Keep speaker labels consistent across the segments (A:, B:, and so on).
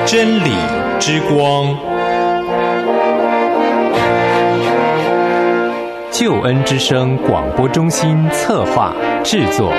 A: 真理之光，救恩之声广播中心策划制作。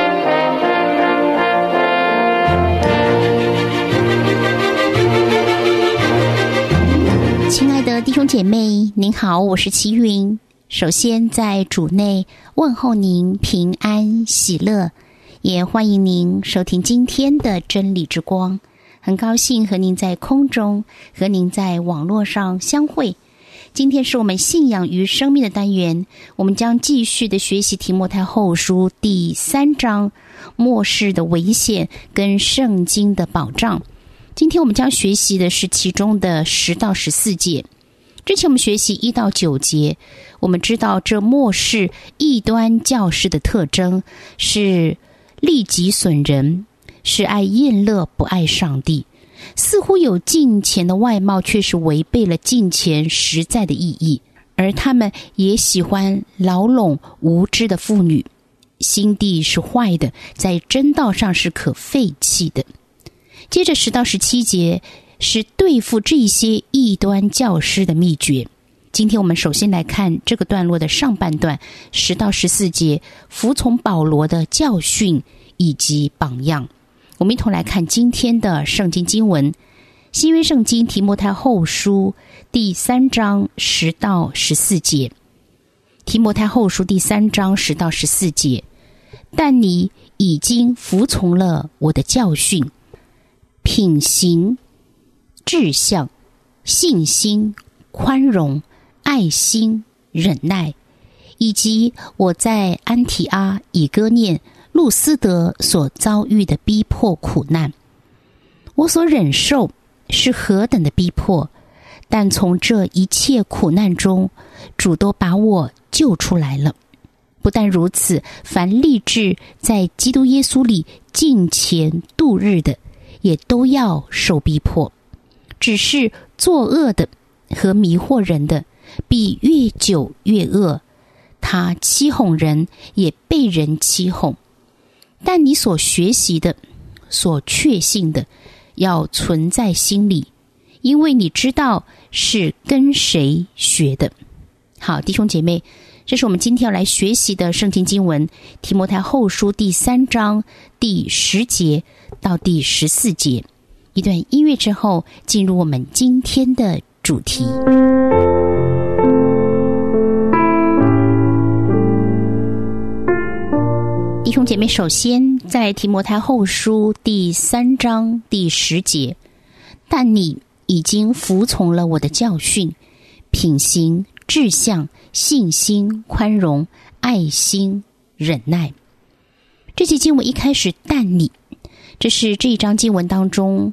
B: 亲爱的弟兄姐妹，您好，我是齐云。首先在主内问候您平安喜乐，也欢迎您收听今天的真理之光。很高兴和您在空中，和您在网络上相会。今天是我们信仰与生命的单元，我们将继续的学习提摩太后书第3章末世的危险跟圣经的保障。今天我们将学习的是其中的10到14节。之前我们学习1到9节，我们知道这末世异端教师的特征是利己损人，是爱宴乐不爱上帝，似乎有敬虔的外貌，却是违背了敬虔实在的意义。而他们也喜欢牢笼无知的妇女，心地是坏的，在真道上是可废弃的。接着10到17节是对付这些异端教师的秘诀。今天我们首先来看这个段落的上半段10到14节，服从保罗的教训以及榜样。我们一同来看今天的圣经经文，新约圣经提摩太后书第3章10到14节。提摩太后书第3章10到14节，但你已经服从了我的教训，品行、志向、信心、宽容、爱心、忍耐，以及我在安提阿、以哥念、路斯德所遭遇的逼迫苦难。我所忍受是何等的逼迫，但从这一切苦难中，主都把我救出来了。不但如此，凡立志在基督耶稣里敬虔度日的，也都要受逼迫。只是作恶的和迷惑人的，必越久越恶。他欺哄人，也被人欺哄。但你所学习的，所确信的，要存在心里，因为你知道是跟谁学的。好，弟兄姐妹，这是我们今天要来学习的圣经经文，提摩太后书第3章第10节到第14节。一段音乐之后，进入我们今天的主题。弟兄姐妹，首先在提摩太后书第3章第10节，但你已经服从了我的教训，品行、志向、信心、宽容、爱心、忍耐。这节经文一开始但你，这是这一章经文当中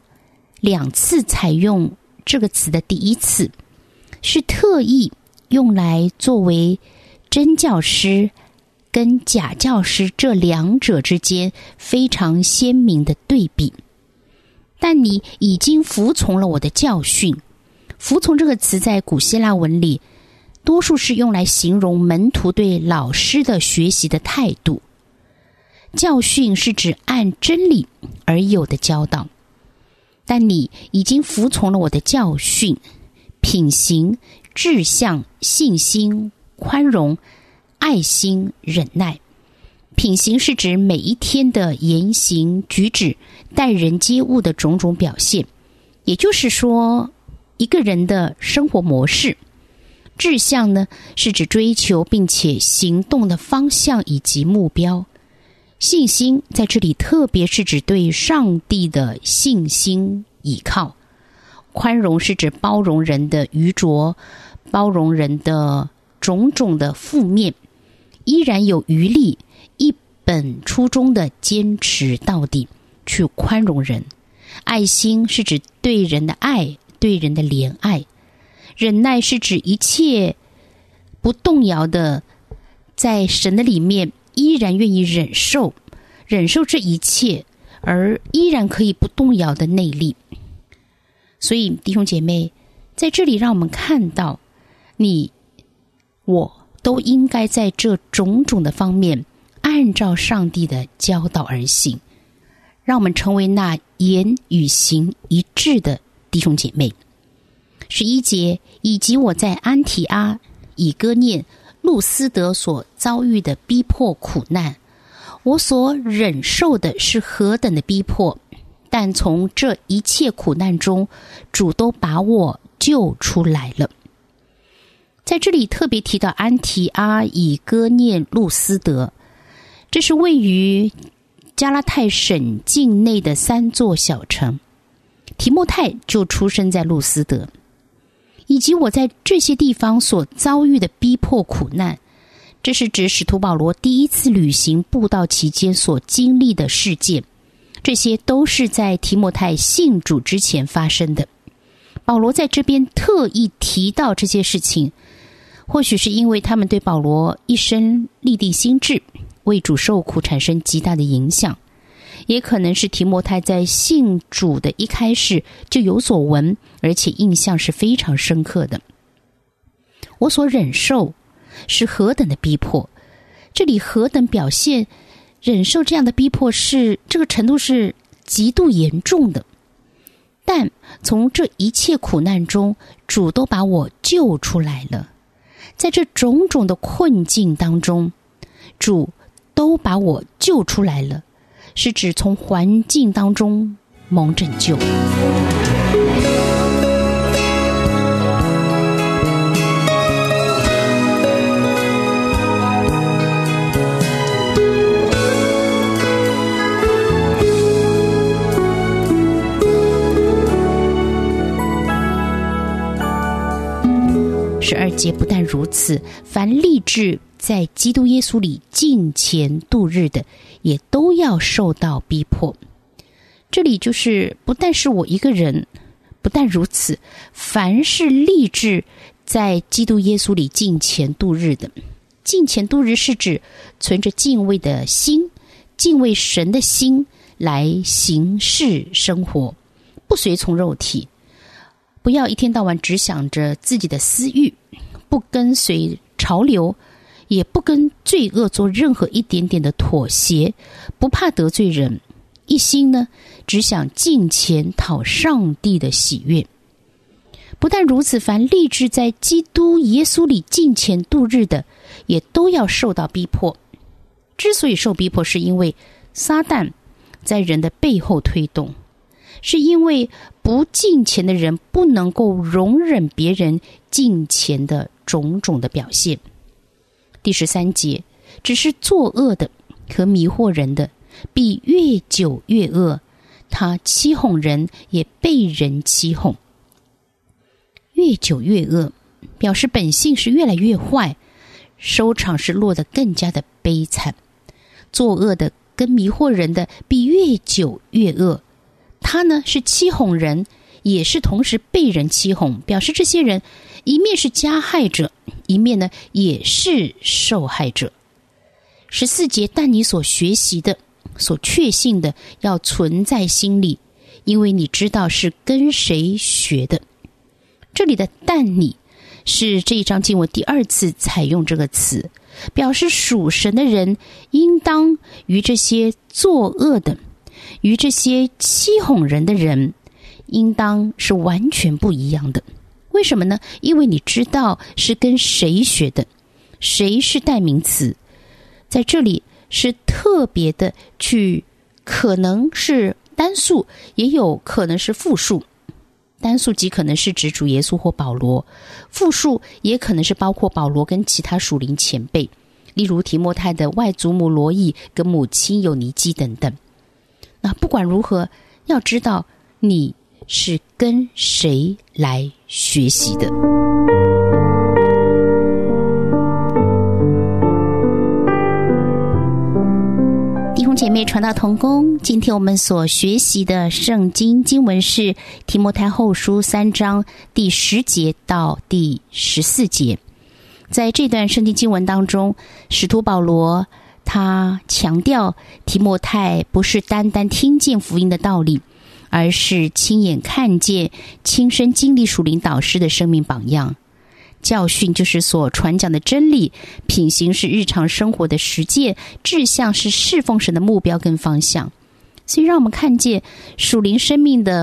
B: 2次采用这个词的第一次，是特意用来作为真教师跟假教师这两者之间非常鲜明的对比。但你已经服从了我的教训。服从这个词在古希腊文里多数是用来形容门徒对老师的学习的态度。教训是指按真理而有的教导。但你已经服从了我的教训，品行、志向、信心、宽容、爱心、忍耐。品行是指每一天的言行举止、待人接物的种种表现，也就是说一个人的生活模式。志向呢，是指追求并且行动的方向以及目标。信心在这里特别是指对上帝的信心倚靠。宽容是指包容人的愚拙，包容人的种种的负面，依然有余力一本初衷的坚持到底，去宽容人。爱心是指对人的爱，对人的怜爱。忍耐是指一切不动摇的，在神的里面依然愿意忍受这一切，而依然可以不动摇的内力。所以弟兄姐妹，在这里让我们看到，你我都应该在这种种的方面按照上帝的教导而行，让我们成为那言与行一致的弟弟兄姐妹。11节，以及我在安提阿、以哥念、路斯德所遭遇的逼迫苦难，我所忍受的是何等的逼迫，但从这一切苦难中，主都把我救出来了。在这里特别提到安提阿、以哥念、路斯德，这是位于加拉太省境内的3座小城。提摩太就出生在路斯德。以及我在这些地方所遭遇的逼迫苦难，这是指使徒保罗第一次旅行布道期间所经历的事件，这些都是在提摩太信主之前发生的。保罗在这边特意提到这些事情，或许是因为他们对保罗一生立定心志，为主受苦产生极大的影响，也可能是提摩太在信主的一开始就有所闻，而且印象是非常深刻的。我所忍受是何等的逼迫，这里何等表现忍受这样的逼迫是这个程度是极度严重的，但从这一切苦难中，主都把我救出来了。在这种种的困境当中，主都把我救出来了，是指从环境当中蒙拯救。12节，不但如此，凡立志在基督耶稣里敬虔度日的，也都要受到逼迫。这里就是不但是我一个人，不但如此，凡是立志在基督耶稣里敬虔度日的，敬虔度日是指存着敬畏的心，敬畏神的心来行事生活，不随从肉体，不要一天到晚只想着自己的私欲，不跟随潮流，也不跟罪恶做任何一点点的妥协，不怕得罪人，一心呢只想敬虔讨上帝的喜悦。不但如此，凡立志在基督耶稣里敬虔度日的，也都要受到逼迫。之所以受逼迫，是因为撒旦在人的背后推动，是因为不敬虔的人不能够容忍别人敬虔的种种的表现。第13节，只是作恶的和迷惑人的，必越久越恶，他欺哄人，也被人欺哄。越久越恶，表示本性是越来越坏，收场是落得更加的悲惨。作恶的跟迷惑人的，必越久越恶，他呢是欺哄人，也是同时被人欺哄，表示这些人一面是加害者，一面呢也是受害者。14节，但你所学习的，所确信的，要存在心里，因为你知道是跟谁学的。这里的但你是这一章经文第2次采用这个词，表示属神的人应当与这些作恶的，与这些欺哄人的人应当是完全不一样的。为什么呢？因为你知道是跟谁学的，谁是代名词，在这里是特别的去，可能是单数，也有可能是复数。单数极可能是指主耶稣或保罗，复数也可能是包括保罗跟其他属灵前辈，例如提摩太的外祖母罗伊跟母亲有尼基等等。那不管如何，要知道你是跟谁来学习的。弟兄姐妹，传道同工，今天我们所学习的圣经经文是提摩太后书3章第10节到第14节。在这段圣经经文当中，使徒保罗他强调提摩太不是单单听见福音的道理，而是亲眼看见、亲身经历属灵导师的生命榜样。教训就是所传讲的真理，品行是日常生活的实践，志向是侍奉神的目标跟方向。所以让我们看见属灵生命的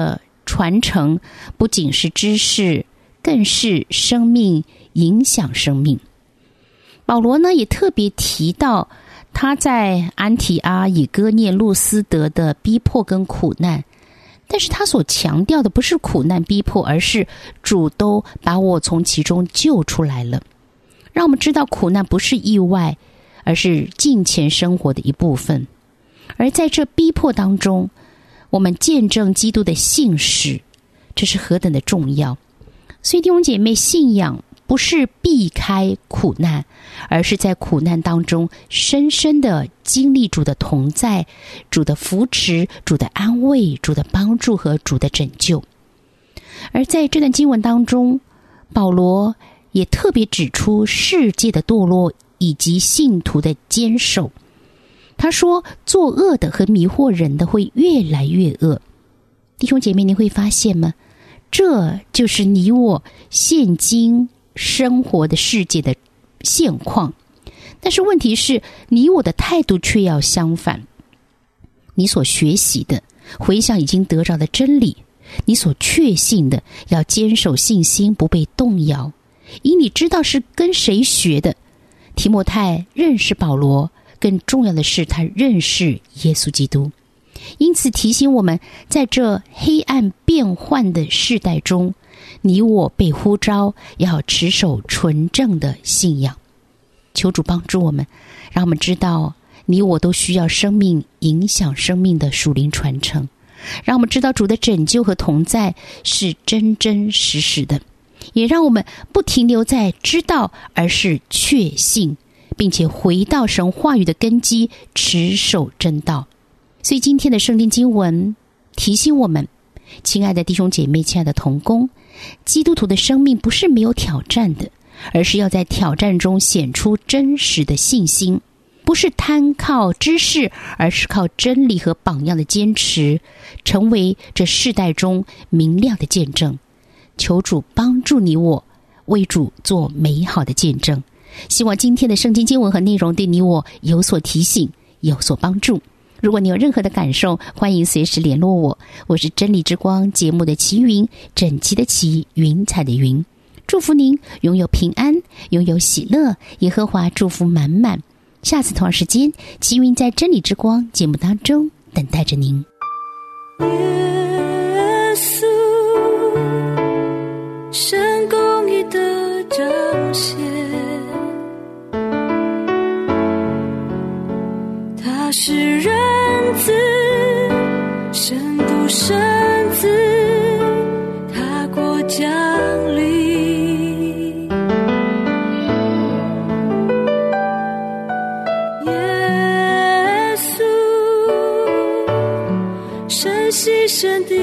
B: 传承不仅是知识，更是生命，影响生命。保罗呢也特别提到他在安提阿以哥念路斯德的逼迫跟苦难，但是他所强调的不是苦难逼迫，而是主都把我从其中救出来了，让我们知道苦难不是意外，而是敬虔生活的一部分。而在这逼迫当中，我们见证基督的信实，这是何等的重要。所以弟兄姐妹，信仰不是避开苦难，而是在苦难当中深深的经历主的同在，主的扶持，主的安慰，主的帮助和主的拯救。而在这段经文当中，保罗也特别指出世界的堕落以及信徒的坚守。他说，作恶的和迷惑人的会越来越恶。弟兄姐妹，你会发现吗？这就是你我现今生活的世界的现况。但是问题是，你我的态度却要相反。你所学习的，回想已经得着的真理，你所确信的，要坚守信心，不被动摇。因你知道是跟谁学的。提摩太认识保罗，更重要的是他认识耶稣基督。因此提醒我们，在这黑暗变幻的世代中，你我被呼召要持守纯正的信仰。求主帮助我们，让我们知道你我都需要生命影响生命的属灵传承，让我们知道主的拯救和同在是真真实实的，也让我们不停留在知道，而是确信，并且回到神话语的根基，持守真道。所以今天的圣经经文提醒我们，亲爱的弟兄姐妹，亲爱的同工，基督徒的生命不是没有挑战的，而是要在挑战中显出真实的信心，不是单靠知识，而是靠真理和榜样的坚持，成为这世代中明亮的见证。求主帮助你我，为主做美好的见证。希望今天的圣经经文和内容对你我有所提醒，有所帮助。如果你有任何的感受，欢迎随时联络我。我是真理之光节目的齐云，整齐的齐，云彩的云。祝福您拥有平安，拥有喜乐，耶和华祝福满满。下次同样时间，齐云在真理之光节目当中等待着您。
C: 耶稣，神公义的彰显，他是人子，神不生子，他国降临。耶稣，神牺牲的